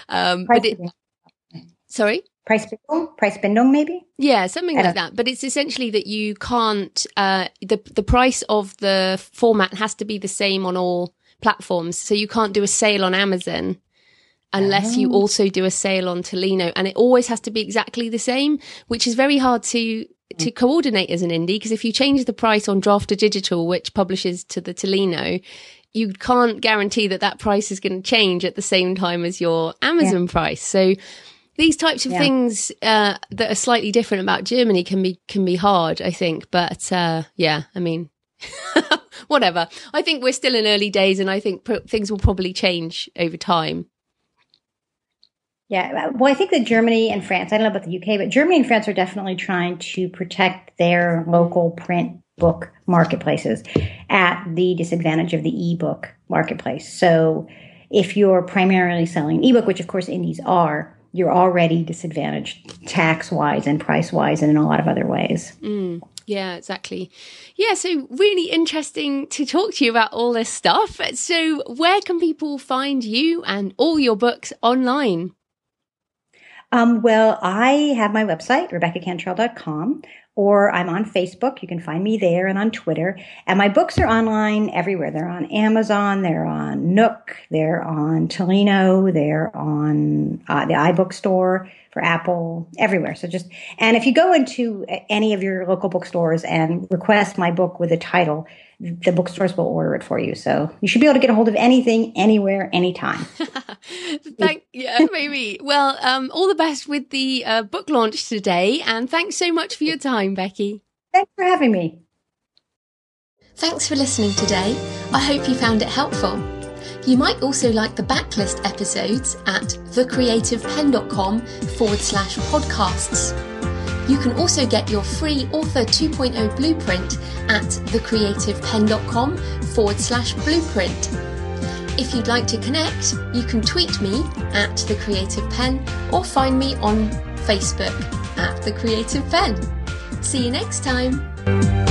S1: Sorry?
S3: Preisbindung, maybe?
S1: Yeah, something like that. But it's essentially that you can't. The price of the format has to be the same on all platforms. So you can't do a sale on Amazon unless you also do a sale on Tolino, and it always has to be exactly the same, which is very hard to coordinate as an indie, because if you change the price on Drafter Digital, which publishes to the Tolino, you can't guarantee that price is going to change at the same time as your Amazon price. So these types of things that are slightly different about Germany can be hard, I think. But I mean, whatever. I think we're still in early days, and I think things will probably change over time.
S3: Yeah, well, I think that Germany and France, I don't know about the UK, but Germany and France are definitely trying to protect their local print book marketplaces at the disadvantage of the ebook marketplace. So if you're primarily selling an ebook, which of course indies are, you're already disadvantaged tax-wise and price-wise and in a lot of other ways.
S1: Yeah, exactly. Yeah, so really interesting to talk to you about all this stuff. So where can people find you and all your books online?
S3: Well, I have my website, RebeccaCantrell.com, or I'm on Facebook. You can find me there, and on Twitter. And my books are online everywhere. They're on Amazon, they're on Nook, they're on Tolino, they're on the iBook store for Apple, everywhere. And if you go into any of your local bookstores and request my book with a title, the bookstores will order it for you. So you should be able to get a hold of anything, anywhere, anytime.
S1: Yeah, maybe. Well, all the best with the book launch today. And thanks so much for your time, Becky.
S3: Thanks for having me.
S1: Thanks for listening today. I hope you found it helpful. You might also like the backlist episodes at thecreativeben.com/podcasts. You can also get your free Author 2.0 blueprint at thecreativeben.com/blueprint. If you'd like to connect, you can tweet me at The Creative Pen or find me on Facebook at The Creative Pen. See you next time.